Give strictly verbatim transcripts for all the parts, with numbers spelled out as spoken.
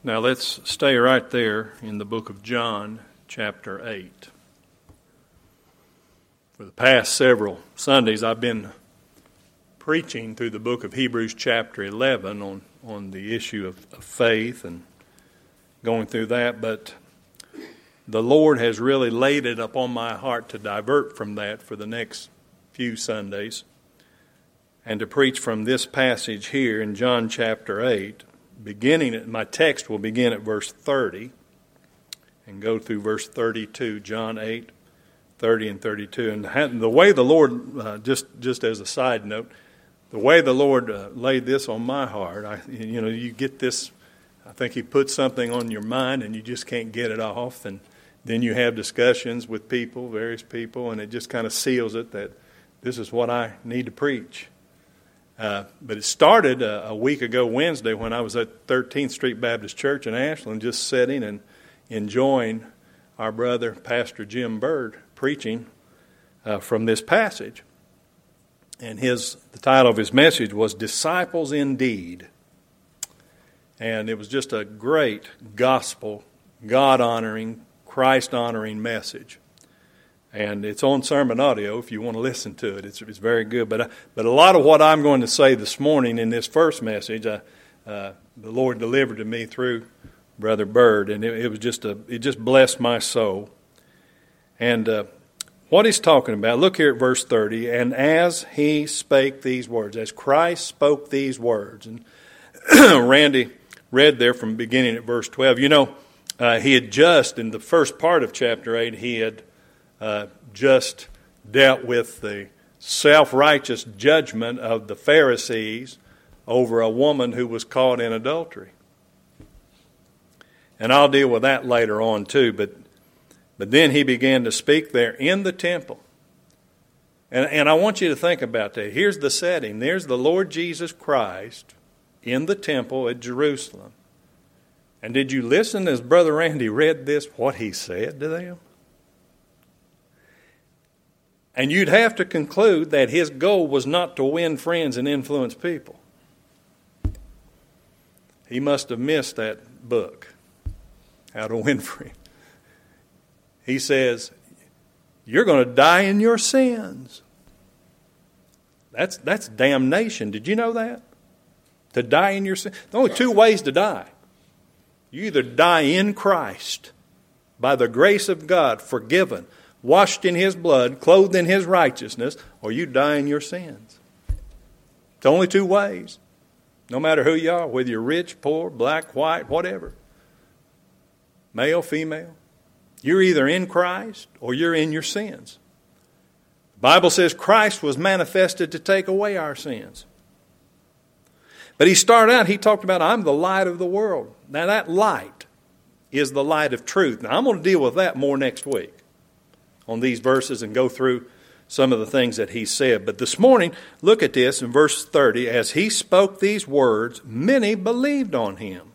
Now let's stay right there in the book of John, chapter eight. For the past several Sundays, I've been preaching through the book of Hebrews, chapter eleven, on, on the issue of, of faith and going through that. But the Lord has really laid it upon my heart to divert from that for the next few Sundays and to preach from this passage here in John chapter eight. Beginning at, my text will begin at verse thirty and go through verse thirty-two, John eight, thirty and thirty-two. And the way the Lord, uh, just just as a side note, the way the Lord uh, laid this on my heart, I, you know, you get this, I think He puts something on your mind and you just can't get it off. And then you have discussions with people, various people, and it just kind of seals it that this is what I need to preach. Uh, but it started uh, a week ago Wednesday when I was at thirteenth Street Baptist Church in Ashland, just sitting and enjoying our brother, Pastor Jim Bird, preaching uh, from this passage. And his the title of his message was Disciples Indeed. And it was just a great gospel, God-honoring, Christ-honoring message. And it's on sermon audio if you want to listen to it. It's, it's very good. But, uh, but a lot of what I'm going to say this morning in this first message, uh, uh, the Lord delivered to me through Brother Bird. And it, it was just a, it just blessed my soul. And uh, what he's talking about, look here at verse thirty. And as he spake these words, as Christ spoke these words. And Randy read there from beginning at verse twelve. You know, uh, he had just, in the first part of chapter eight, he had Uh, just dealt with the self-righteous judgment of the Pharisees over a woman who was caught in adultery. And I'll deal with that later on too, but but then he began to speak there in the temple. And, and I want you to think about that. Here's the setting. There's the Lord Jesus Christ in the temple at Jerusalem. And did you listen as Brother Randy read this, what he said to them? And you'd have to conclude that his goal was not to win friends and influence people. He must have missed that book, How to Win Friends. He says, you're going to die in your sins. That's, that's damnation. Did you know that? To die in your sins. There are only two ways to die. You either die in Christ, by the grace of God, forgiven, washed in His blood, clothed in His righteousness, or you die in your sins. It's only two ways. No matter who you are, whether you're rich, poor, black, white, whatever. Male, female. You're either in Christ or you're in your sins. The Bible says Christ was manifested to take away our sins. But he started out, he talked about, I'm the light of the world. Now that light is the light of truth. Now I'm going to deal with that more next week on these verses and go through some of the things that he said. But this morning, look at this in verse thirty. As he spoke these words, many believed on him.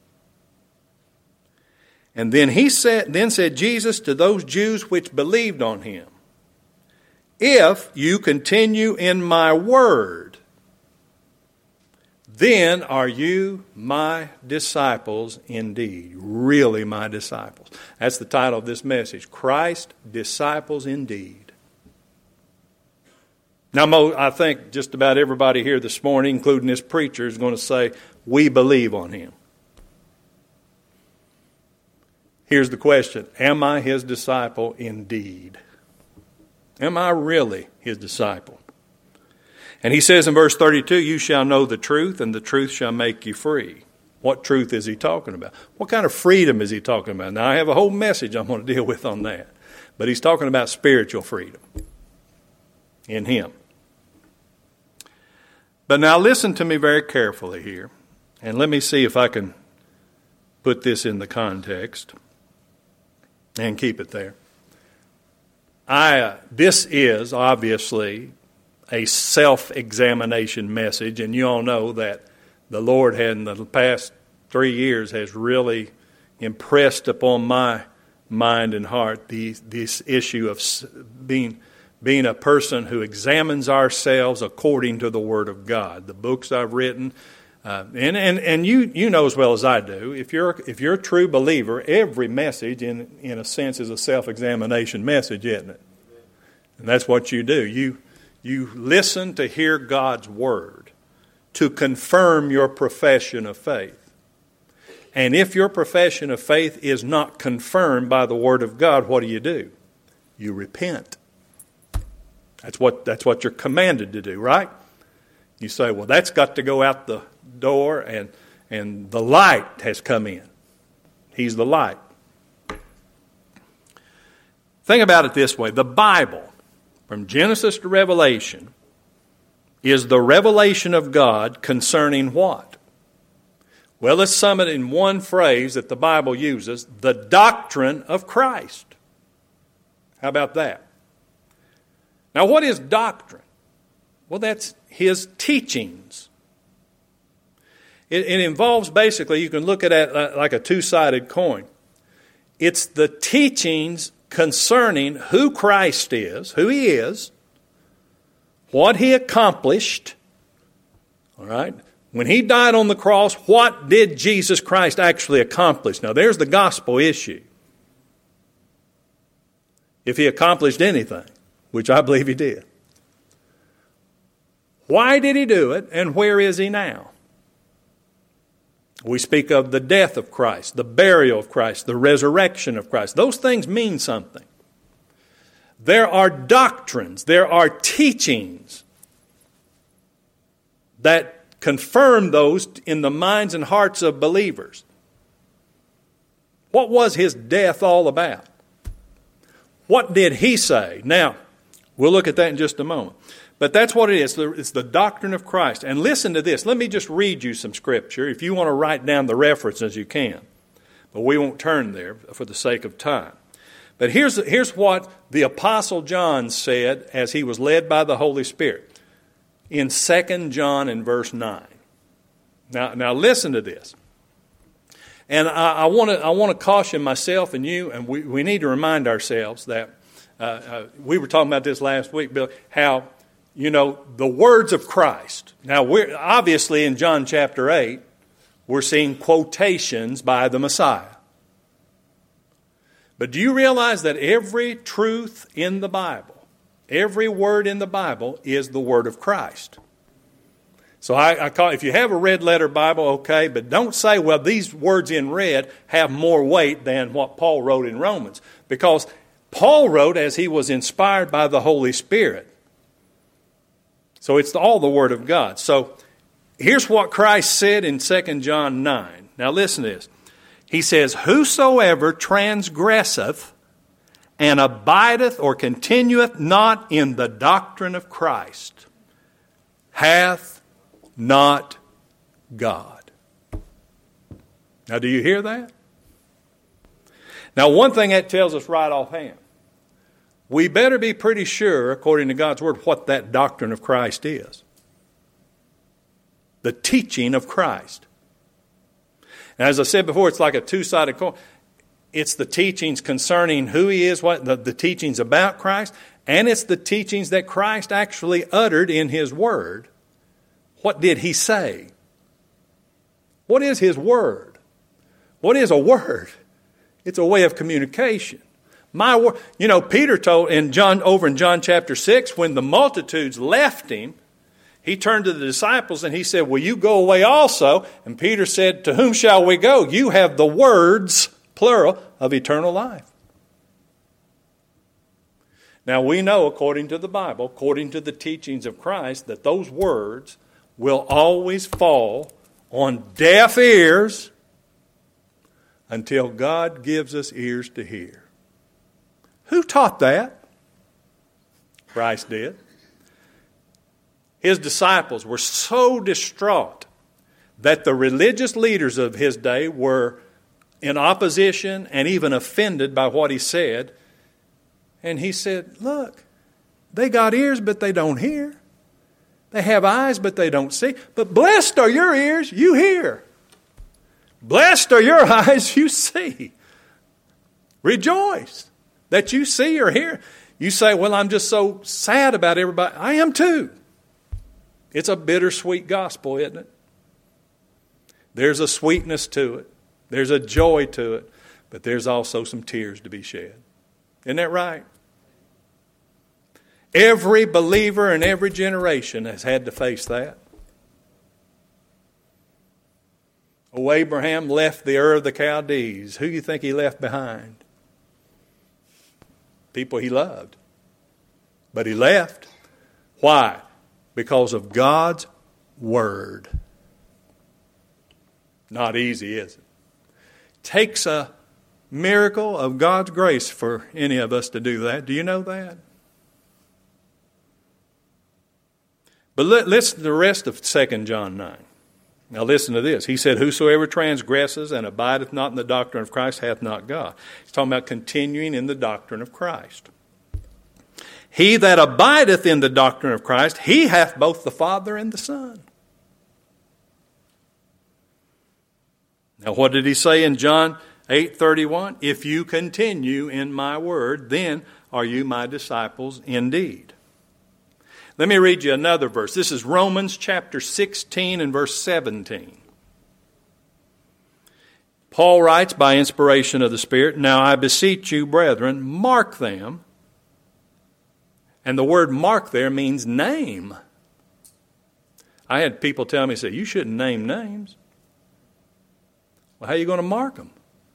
And then he said, then said Jesus to those Jews which believed on him, if you continue in my word, then are you my disciples indeed. Really my disciples. That's the title of this message. Christ, disciples indeed. Now, I think just about everybody here this morning, including this preacher, is going to say, we believe on him. Here's the question. Am I his disciple indeed? Am I really his disciple? And he says in verse thirty-two, you shall know the truth, and the truth shall make you free. What truth is he talking about? What kind of freedom is he talking about? Now, I have a whole message I'm going to deal with on that. But he's talking about spiritual freedom in him. But now listen to me very carefully here. And let me see if I can put this in the context and keep it there. I uh, this is obviously a self-examination message, and you all know that the Lord had in the past three years has really impressed upon my mind and heart the, this issue of being being a person who examines ourselves according to the Word of God. The books I've written, Uh, and and, and you, you know as well as I do, if you're, if you're a true believer, every message, in, in a sense, is a self-examination message, isn't it? And that's what you do. You, you listen to hear God's Word to confirm your profession of faith. And if your profession of faith is not confirmed by the Word of God, what do you do? You repent. That's what, that's what you're commanded to do, right? You say, well, that's got to go out the door, and, and the light has come in. He's the light. Think about it this way. The Bible, from Genesis to Revelation, is the revelation of God concerning what? Well, let's sum it in one phrase that the Bible uses, the doctrine of Christ. How about that? Now, what is doctrine? Well, that's His teachings. It, it involves basically, you can look at it like a two-sided coin. It's the teachings concerning who Christ is, who He is, what He accomplished, all right? When He died on the cross, what did Jesus Christ actually accomplish? Now, there's the gospel issue. If He accomplished anything, which I believe He did. Why did He do it, and where is He now? We speak of the death of Christ, the burial of Christ, the resurrection of Christ. Those things mean something. There are doctrines, there are teachings that confirm those in the minds and hearts of believers. What was His death all about? What did He say? Now, we'll look at that in just a moment. But that's what it is. It's the doctrine of Christ. And listen to this. Let me just read you some scripture. If you want to write down the references, you can. But we won't turn there for the sake of time. But here's, here's what the Apostle John said as he was led by the Holy Spirit. In Second John in verse nine. Now, now listen to this. And I, I want to I want to caution myself and you, and we, we need to remind ourselves that uh, uh, we were talking about this last week, Bill, how, you know, the words of Christ. Now, we're obviously in John chapter eight, we're seeing quotations by the Messiah. But do you realize that every truth in the Bible, every word in the Bible is the word of Christ? So I, I call, if you have a red letter Bible, okay, but don't say, well, these words in red have more weight than what Paul wrote in Romans. Because Paul wrote as he was inspired by the Holy Spirit. So it's all the Word of God. So here's what Christ said in Second John nine. Now listen to this. He says, whosoever transgresseth and abideth or continueth not in the doctrine of Christ hath not God. Now, do you hear that? Now, one thing that tells us right offhand, we better be pretty sure, according to God's Word, what that doctrine of Christ is. The teaching of Christ. And as I said before, it's like a two-sided coin. It's the teachings concerning who He is, what the, the teachings about Christ, and it's the teachings that Christ actually uttered in His Word. What did He say? What is His Word? What is a word? It's a way of communication. My word, you know, Peter told in John over in John chapter six, when the multitudes left Him, He turned to the disciples and He said, will you go away also? And Peter said, to whom shall we go? You have the words, plural, of eternal life. Now we know, according to the Bible, according to the teachings of Christ, that those words will always fall on deaf ears until God gives us ears to hear. Who taught that? Christ did. His disciples were so distraught that the religious leaders of His day were in opposition and even offended by what He said. And He said, look, they got ears, but they don't hear. They have eyes, but they don't see. But blessed are your ears, you hear. Blessed are your eyes, you see. Rejoice that you see or hear. You say, well, I'm just so sad about everybody. I am too. It's a bittersweet gospel, isn't it? There's a sweetness to it. There's a joy to it. But there's also some tears to be shed. Isn't that right? Every believer in every generation has had to face that. Oh, Abraham left the Ur of the Chaldees. Who do you think he left behind? People he loved. But he left. Why? Because of God's Word. Not easy, is it? Takes a miracle of God's grace for any of us to do that. Do you know that? But listen to the rest of Second John nine. Now listen to this. He said, whosoever transgresses and abideth not in the doctrine of Christ hath not God. He's talking about continuing in the doctrine of Christ. He that abideth in the doctrine of Christ, he hath both the Father and the Son. Now what did he say in John eight thirty-one? If you continue in my word, then are you my disciples indeed. Let me read you another verse. This is Romans chapter sixteen and verse seventeen. Paul writes by inspiration of the Spirit, now I beseech you, brethren, mark them. And the word mark there means name. I had people tell me, say, you shouldn't name names. Well, how are you going to mark them?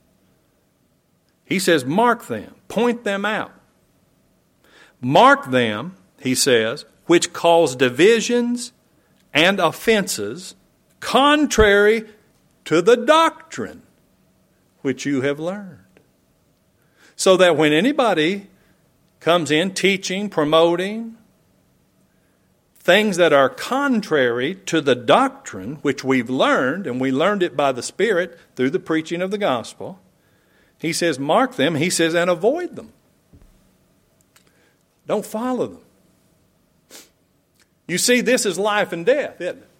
He says, mark them. Point them out. Mark them, he says, which cause divisions and offenses contrary to the doctrine which you have learned. So that when anybody comes in teaching, promoting things that are contrary to the doctrine which we've learned, and we learned it by the Spirit through the preaching of the gospel, he says, mark them, he says, and avoid them. Don't follow them. You see, this is life and death, isn't it?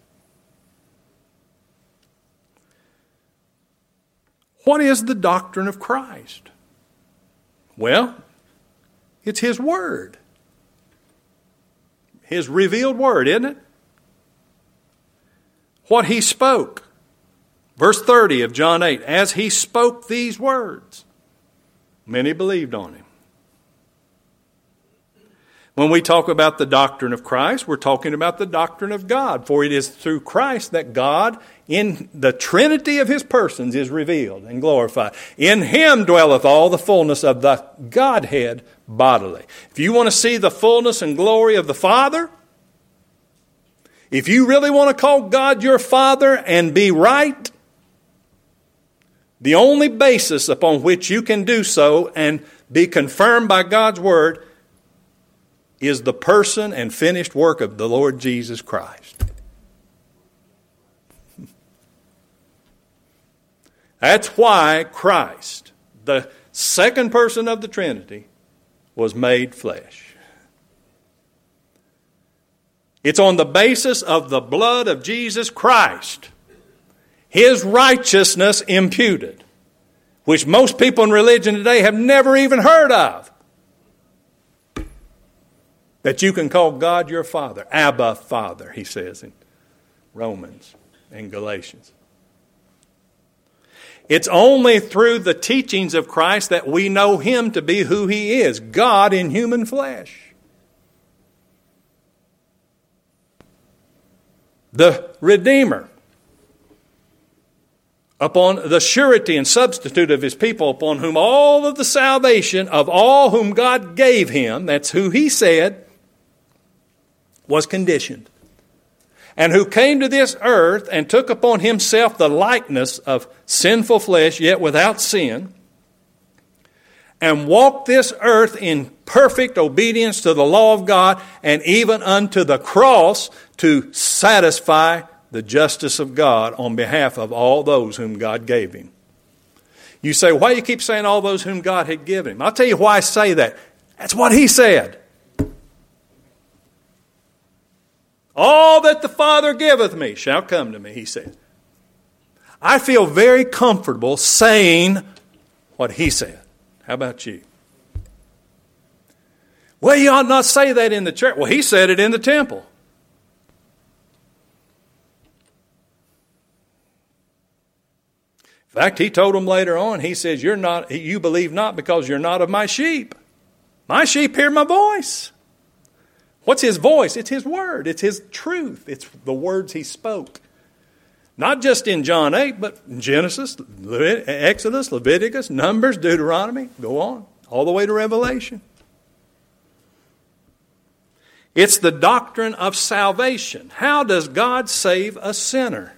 What is the doctrine of Christ? Well, it's His Word. His revealed Word, isn't it? What He spoke. Verse thirty of John eight, as He spoke these words, many believed on Him. When we talk about the doctrine of Christ, we're talking about the doctrine of God. For it is through Christ that God, in the Trinity of His persons, is revealed and glorified. In Him dwelleth all the fullness of the Godhead bodily. If you want to see the fullness and glory of the Father, if you really want to call God your Father and be right, the only basis upon which you can do so and be confirmed by God's Word is the person and finished work of the Lord Jesus Christ. That's why Christ, the second person of the Trinity, was made flesh. It's on the basis of the blood of Jesus Christ, His righteousness imputed, which most people in religion today have never even heard of, that you can call God your Father. Abba, Father, he says in Romans and Galatians. It's only through the teachings of Christ that we know Him to be who He is, God in human flesh. The Redeemer, upon the surety and substitute of His people, upon whom all of the salvation of all whom God gave Him, that's who He said, was conditioned, and who came to this earth and took upon Himself the likeness of sinful flesh, yet without sin, and walked this earth in perfect obedience to the law of God, and even unto the cross to satisfy the justice of God on behalf of all those whom God gave Him. You say, why do you keep saying all those whom God had given Him? I'll tell you why I say that. That's what He said. All that the Father giveth me shall come to me, He said. I feel very comfortable saying what He said. How about you? Well, you ought not say that in the church. Well, He said it in the temple. In fact, he told them later on, he says, "You're not, you believe not because you're not of my sheep. My sheep hear my voice." What's his voice? It's his word. It's his truth. It's the words he spoke. Not just in John eight, but in Genesis, Levit- Exodus, Leviticus, Numbers, Deuteronomy. Go on, all the way to Revelation. It's the doctrine of salvation. How does God save a sinner?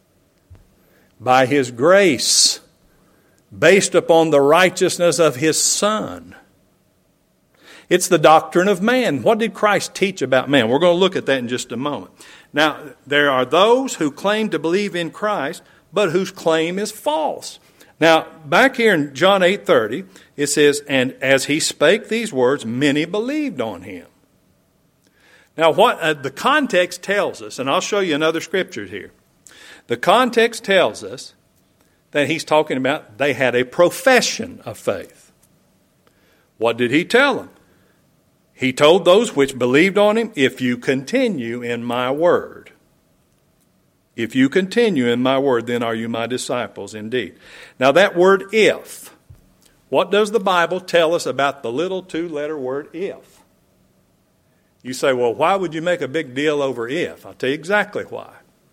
By his grace, based upon the righteousness of his Son. It's the doctrine of man. What did Christ teach about man? We're going to look at that in just a moment. Now, there are those who claim to believe in Christ, but whose claim is false. Now, back here in John eight thirty, it says, "And as he spake these words, many believed on him." Now, what uh, the context tells us, and I'll show you another scripture here. The context tells us that he's talking about they had a profession of faith. What did he tell them? He told those which believed on him, "If you continue in my word, if you continue in my word, then are you my disciples indeed." Now that word "if," what does the Bible tell us about the little two-letter word "if"? You say, well, why would you make a big deal over "if"? I'll tell you exactly why.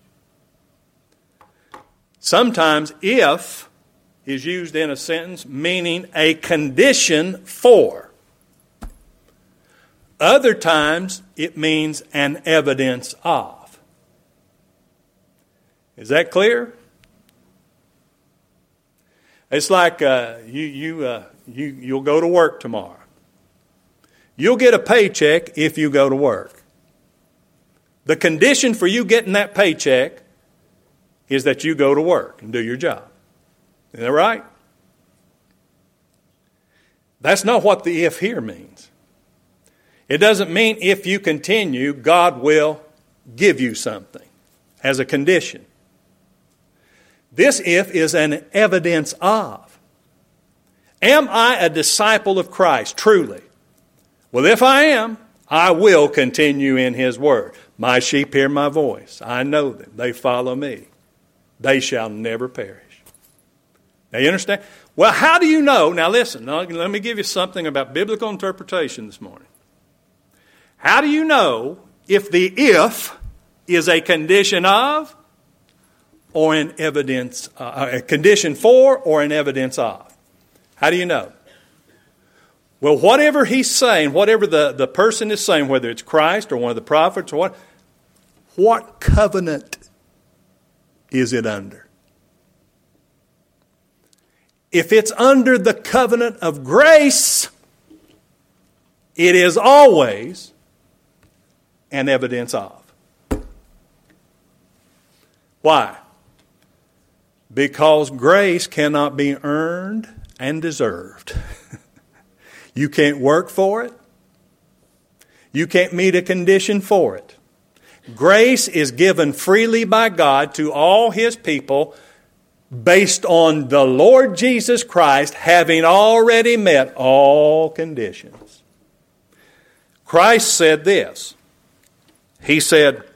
Sometimes "if" is used in a sentence meaning a condition for. Other times it means an evidence of. Is that clear? It's like uh, you you uh, you you'll go to work tomorrow. You'll get a paycheck if you go to work. The condition for you getting that paycheck is that you go to work and do your job. Isn't that right? That's not what the "if" here means. It doesn't mean if you continue, God will give you something as a condition. This "if" is an evidence of. Am I a disciple of Christ, truly? Well, if I am, I will continue in his word. My sheep hear my voice. I know them. They follow me. They shall never perish. Now, you understand? Well, how do you know? Now, listen. Now, let me give you something about biblical interpretation this morning. How do you know if the "if" is a condition of or an evidence, uh, a condition for or an evidence of? How do you know? Well, whatever he's saying, whatever the, the person is saying, whether it's Christ or one of the prophets or what, what covenant is it under? If it's under the covenant of grace, it is always an evidence of. Why? Because grace cannot be earned and deserved. You can't work for it. You can't meet a condition for it. Grace is given freely by God to all his people based on the Lord Jesus Christ having already met all conditions. Christ said this. He said,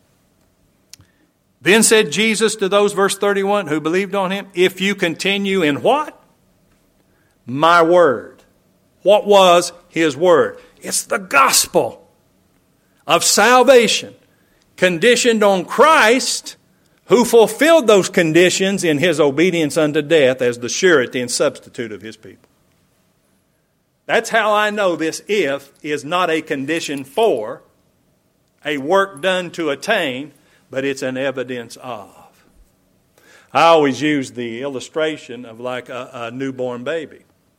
"Then said Jesus to those," verse thirty-one, "who believed on him, if you continue in" what? "My word." What was his word? It's the gospel of salvation, conditioned on Christ, who fulfilled those conditions in his obedience unto death as the surety and substitute of his people. That's how I know this "if" is not a condition for, a work done to attain, but it's an evidence of. I always use the illustration of like a, a newborn baby.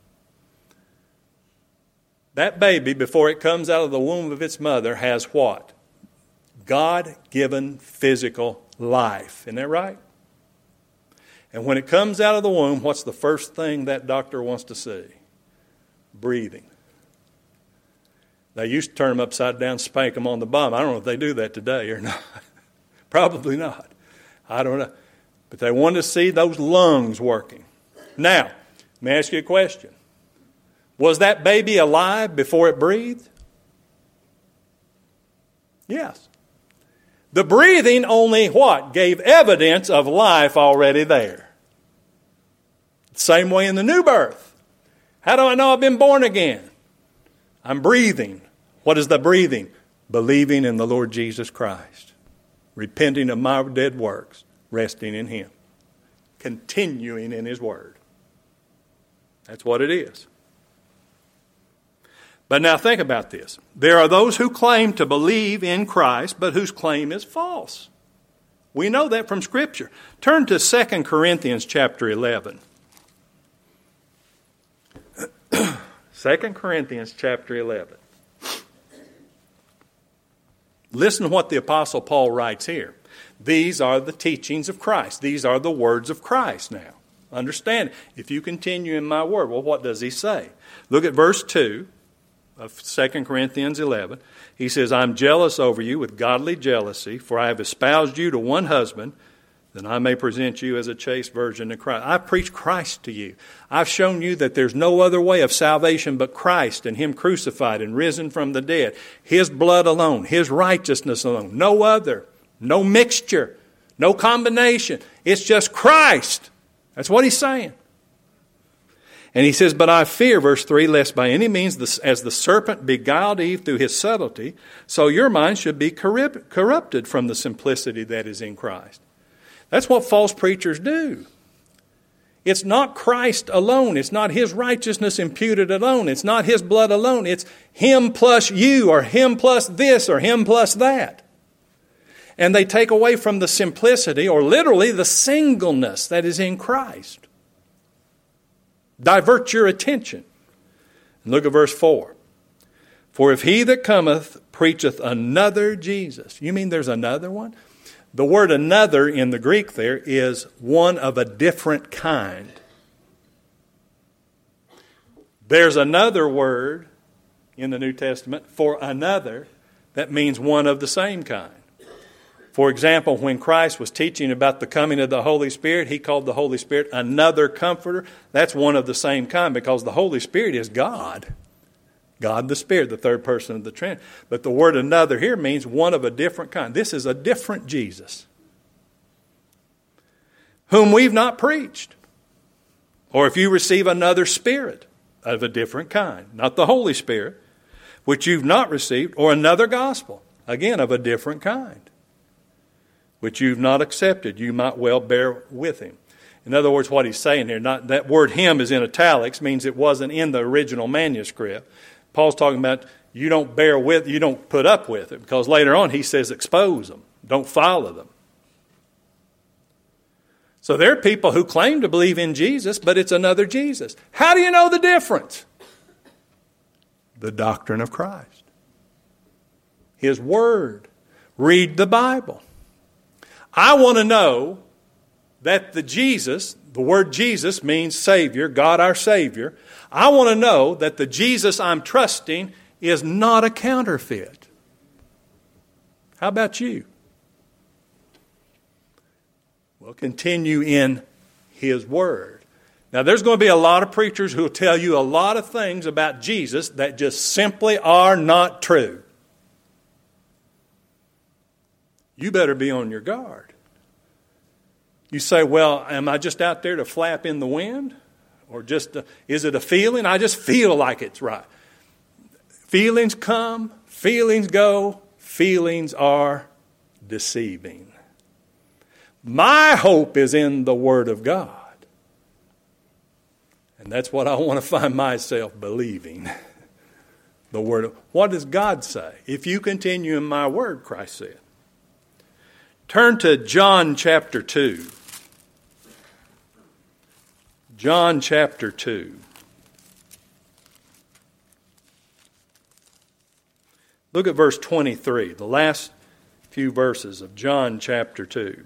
That baby, before it comes out of the womb of its mother, has what? God-given physical life. Isn't that right? And when it comes out of the womb, what's the first thing that doctor wants to see? Breathing. They used to turn them upside down, spank them on the bum. I don't know if they do that today or not. Probably not. I don't know. But they wanted to see those lungs working. Now, let me ask you a question. Was that baby alive before it breathed? Yes. The breathing only what? Gave evidence of life already there. Same way in the new birth. How do I know I've been born again? I'm breathing. What is the breathing? Believing in the Lord Jesus Christ. Repenting of my dead works. Resting in Him. Continuing in His Word. That's what it is. But now think about this. There are those who claim to believe in Christ, but whose claim is false. We know that from Scripture. Turn to Second Corinthians chapter eleven. Second Corinthians chapter eleven. Listen to what the Apostle Paul writes here. These are the teachings of Christ. These are the words of Christ now. Understand, if you continue in my word, well, what does he say? Look at verse two of Second Corinthians eleven. He says, I'm jealous over you with godly jealousy, for I have espoused you to one husband, that I may present you as a chaste virgin to Christ. I preach Christ to you. I've shown you that there's no other way of salvation but Christ and Him crucified and risen from the dead. His blood alone, His righteousness alone. No other. No mixture. No combination. It's just Christ. That's what he's saying. And he says, but I fear, verse three, lest by any means, as the serpent beguiled Eve through his subtlety, so your mind should be corrupted from the simplicity that is in Christ. That's what false preachers do. It's not Christ alone. It's not His righteousness imputed alone. It's not His blood alone. It's Him plus you, or Him plus this, or Him plus that. And they take away from the simplicity, or literally the singleness that is in Christ. Divert your attention. And look at verse four. For if he that cometh preacheth another Jesus. You mean there's another one? The word another in the Greek there is one of a different kind. There's another word in the New Testament for another that means one of the same kind. For example, when Christ was teaching about the coming of the Holy Spirit, He called the Holy Spirit another comforter. That's one of the same kind because the Holy Spirit is God. God the Spirit, the third person of the Trinity. But the word another here means one of a different kind. This is a different Jesus, whom we've not preached. Or if you receive another Spirit of a different kind, not the Holy Spirit, which you've not received, or another gospel, again of a different kind, which you've not accepted, you might well bear with him. In other words, what he's saying here, not that word him is in italics, means it wasn't in the original manuscript. Paul's talking about you don't bear with, you don't put up with it, because later on he says expose them, don't follow them. So there are people who claim to believe in Jesus, but it's another Jesus. How do you know the difference? The doctrine of Christ. His Word. Read the Bible. I want to know that the Jesus, the word Jesus means Savior, God our Savior. I want to know that the Jesus I'm trusting is not a counterfeit. How about you? Well, continue in His Word. Now, there's going to be a lot of preachers who will tell you a lot of things about Jesus that just simply are not true. You better be on your guard. You say, well, am I just out there to flap in the wind? Or just, uh, is it a feeling? I just feel like it's right. Feelings come, feelings go, feelings are deceiving. My hope is in the Word of God. And that's what I want to find myself believing. The Word of, what does God say? If you continue in my Word, Christ said. Turn to John chapter two. John chapter two. Look at verse twenty-three, the last few verses of John chapter two.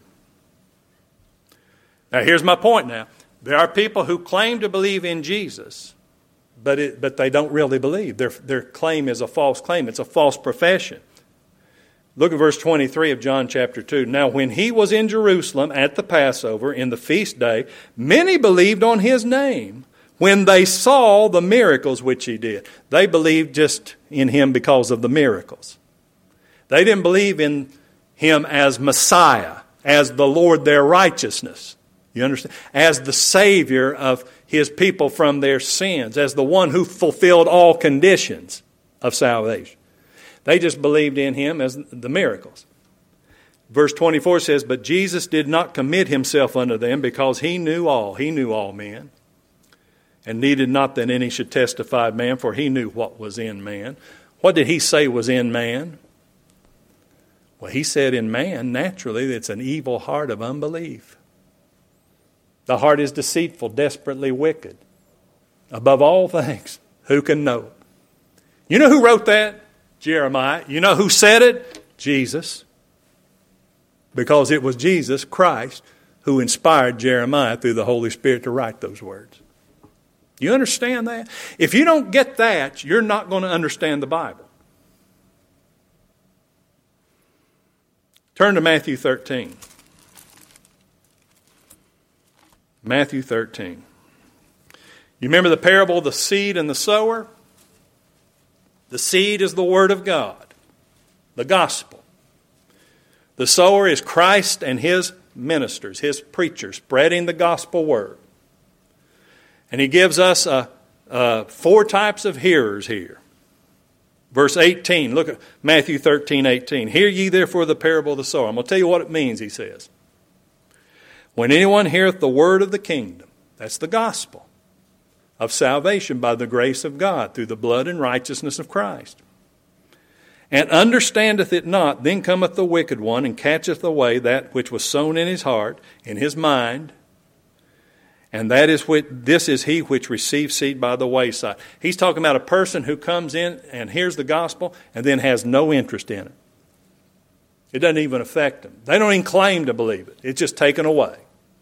Now here's my point now. There are people who claim to believe in Jesus, but it, but they don't really believe. Their, their claim is a false claim. It's a false profession. Look at verse twenty-three of John chapter two. Now when he was in Jerusalem at the Passover in the feast day, many believed on his name when they saw the miracles which he did. They believed just in him because of the miracles. They didn't believe in him as Messiah, as the Lord their righteousness. You understand? As the Savior of his people from their sins as the one who fulfilled all conditions of salvation. They just believed in him as the miracles. Verse twenty-four says, but Jesus did not commit himself unto them because he knew all. He knew all men. And needed not that any should testify of man, for he knew what was in man. What did he say was in man? Well, he said in man, naturally, it's an evil heart of unbelief. The heart is deceitful, desperately wicked. Above all things, who can know it? You know who wrote that? Jeremiah. You know who said it? Jesus. Because it was Jesus Christ who inspired Jeremiah through the Holy Spirit to write those words. You understand that? If you don't get that, you're not going to understand the Bible. Turn to Matthew thirteen. Matthew thirteen. You remember the parable of the seed and the sower? The seed is the Word of God, the gospel. The sower is Christ and his ministers, his preachers, spreading the gospel word. And he gives us uh, uh, four types of hearers here. Verse eighteen, look at Matthew thirteen, eighteen. Hear ye therefore the parable of the sower. I'm going to tell you what it means, he says. When anyone heareth the word of the kingdom, that's the gospel of salvation by the grace of God through the blood and righteousness of Christ, and understandeth it not, then cometh the wicked one, and catcheth away that which was sown in his heart, in his mind. And that is which, this is he which receives seed by the wayside. He's talking about a person who comes in and hears the gospel and then has no interest in it. It doesn't even affect them. They don't even claim to believe it. It's just taken away.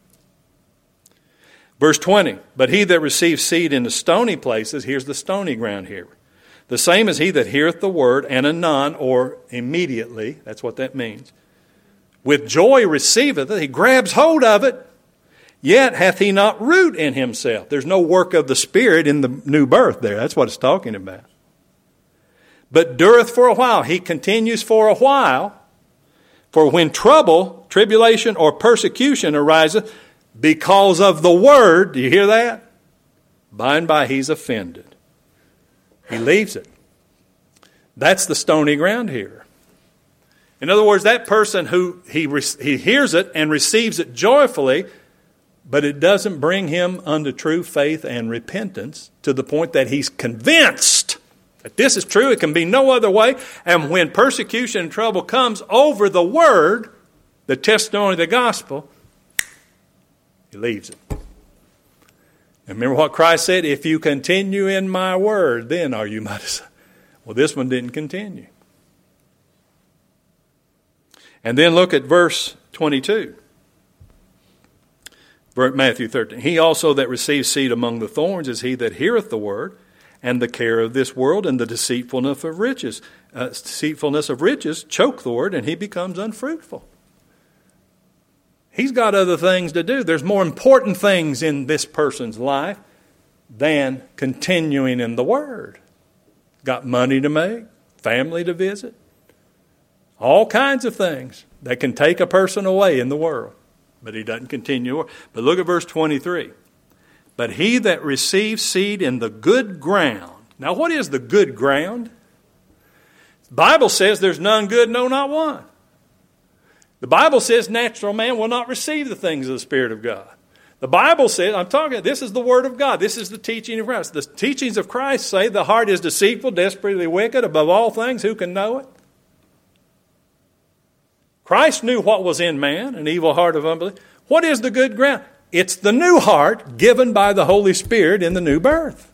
Verse twenty, but he that receives seed in the stony places, here's the stony ground here. The same is he that heareth the word, and anon, or immediately, that's what that means, with joy receiveth it, he grabs hold of it, yet hath he not root in himself. There's no work of the Spirit in the new birth there. That's what it's talking about. But dureth for a while. He continues for a while. For when trouble, tribulation, or persecution ariseth because of the word, do you hear that? By and by he's offended. He leaves it. That's the stony ground here. In other words, that person who he, he hears it and receives it joyfully, but it doesn't bring him unto true faith and repentance to the point that he's convinced that this is true, it can be no other way. And when persecution and trouble comes over the word, the testimony of the gospel, he leaves it. And remember what Christ said, if you continue in my word, then are you my disciples. Well, this one didn't continue. And then look at verse twenty-two. Matthew thirteen. He also that receives seed among the thorns is he that heareth the word, and the care of this world and the deceitfulness of riches. Uh, deceitfulness of riches choke the word, and he becomes unfruitful. He's got other things to do. There's more important things in this person's life than continuing in the Word. Got money to make, family to visit, all kinds of things that can take a person away in the world. But he doesn't continue. But look at verse twenty-three. But he that receives seed in the good ground. Now what is the good ground? The Bible says there's none good, no, not one. The Bible says natural man will not receive the things of the Spirit of God. The Bible says, I'm talking, this is the Word of God. This is the teaching of Christ. The teachings of Christ say the heart is deceitful, desperately wicked, above all things, who can know it? Christ knew what was in man, an evil heart of unbelief. What is the good ground? It's the new heart given by the Holy Spirit in the new birth.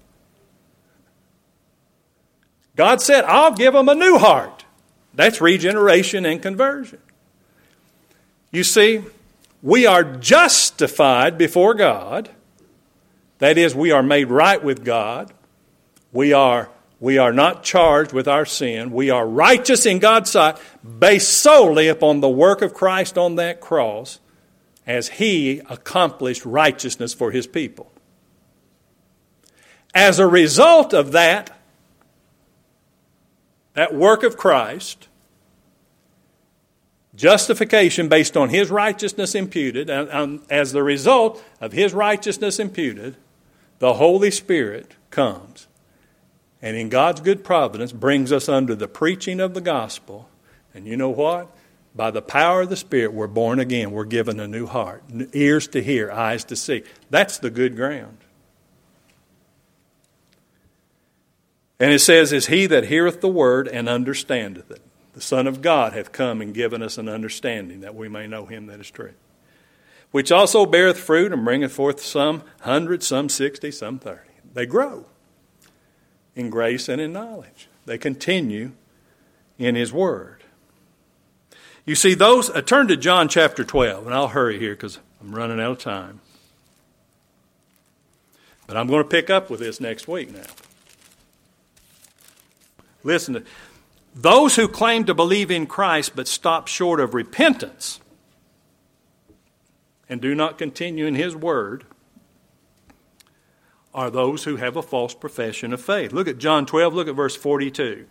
God said, I'll give them a new heart. That's regeneration and conversion. You see, we are justified before God. That is, we are made right with God. We are, we are not charged with our sin. We are righteous in God's sight based solely upon the work of Christ on that cross as He accomplished righteousness for His people. As a result of that, that work of Christ, justification based on His righteousness imputed, and as the result of His righteousness imputed, the Holy Spirit comes and in God's good providence brings us under the preaching of the gospel. And you know what? By the power of the Spirit, we're born again. We're given a new heart, ears to hear, eyes to see. That's the good ground. And it says, is he that heareth the word and understandeth it. The Son of God hath come and given us an understanding, that we may know him that is true. Which also beareth fruit and bringeth forth some hundred, some sixty, some thirty. They grow in grace and in knowledge. They continue in his word. You see, those, uh, turn to John chapter twelve, and I'll hurry here because I'm running out of time. But I'm going to pick up with this next week now. Listen, to, those who claim to believe in Christ but stop short of repentance and do not continue in his word are those who have a false profession of faith. Look at John twelve, look at verse forty-two.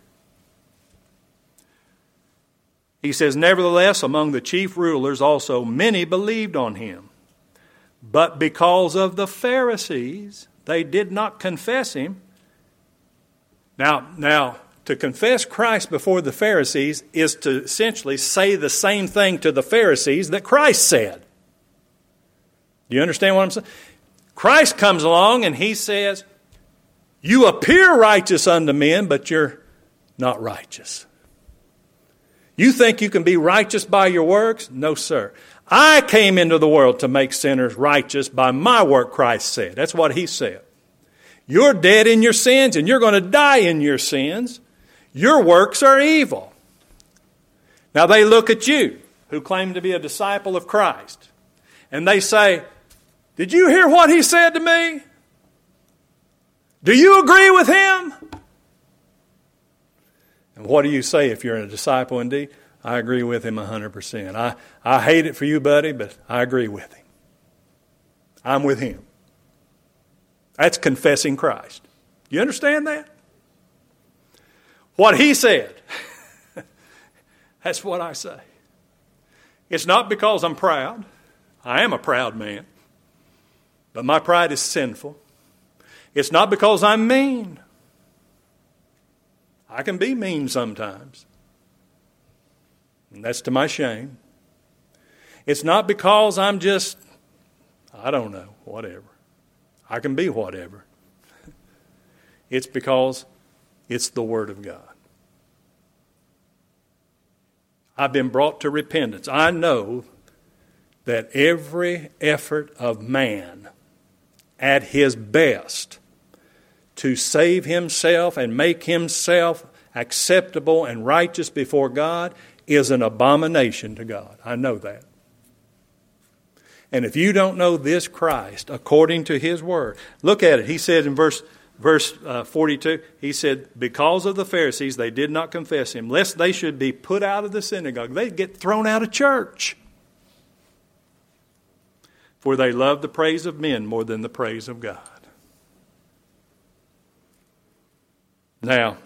He says, nevertheless, among the chief rulers also many believed on him. But because of the Pharisees, they did not confess him. Now, now, to confess Christ before the Pharisees is to essentially say the same thing to the Pharisees that Christ said. Do you understand what I'm saying? Christ comes along and he says, you appear righteous unto men, but you're not righteous. You think you can be righteous by your works? No, sir. I came into the world to make sinners righteous by my work, Christ said. That's what he said. You're dead in your sins and you're going to die in your sins. Your works are evil. Now they look at you, who claim to be a disciple of Christ, and they say, did you hear what he said to me? Do you agree with him? And what do you say if you're a disciple indeed? I agree with him one hundred percent. I, I hate it for you, buddy, but I agree with him. I'm with him. That's confessing Christ. You understand that? What he said, that's what I say. It's not because I'm proud. I am a proud man. But my pride is sinful. It's not because I'm mean. I can be mean sometimes. And that's to my shame. It's not because I'm just, I don't know, whatever. I can be whatever. It's because it's the Word of God. I've been brought to repentance. I know that every effort of man at his best to save himself and make himself acceptable and righteous before God is an abomination to God. I know that. And if you don't know this Christ according to his word, look at it. He said in verse verse uh, forty-two, he said, because of the Pharisees, they did not confess him, lest they should be put out of the synagogue. They'd get thrown out of church. For they love the praise of men more than the praise of God. Now,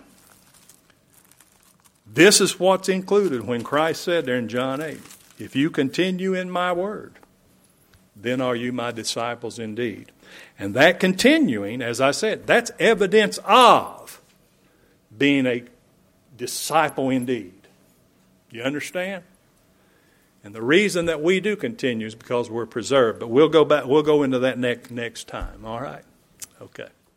this is what's included when Christ said there in John eight, if you continue in my word, then are you my disciples indeed. And that continuing, as I said, that's evidence of being a disciple indeed. You understand? And the reason that we do continue is because we're preserved. But we'll go back. We'll go into that next next time. All right? Okay.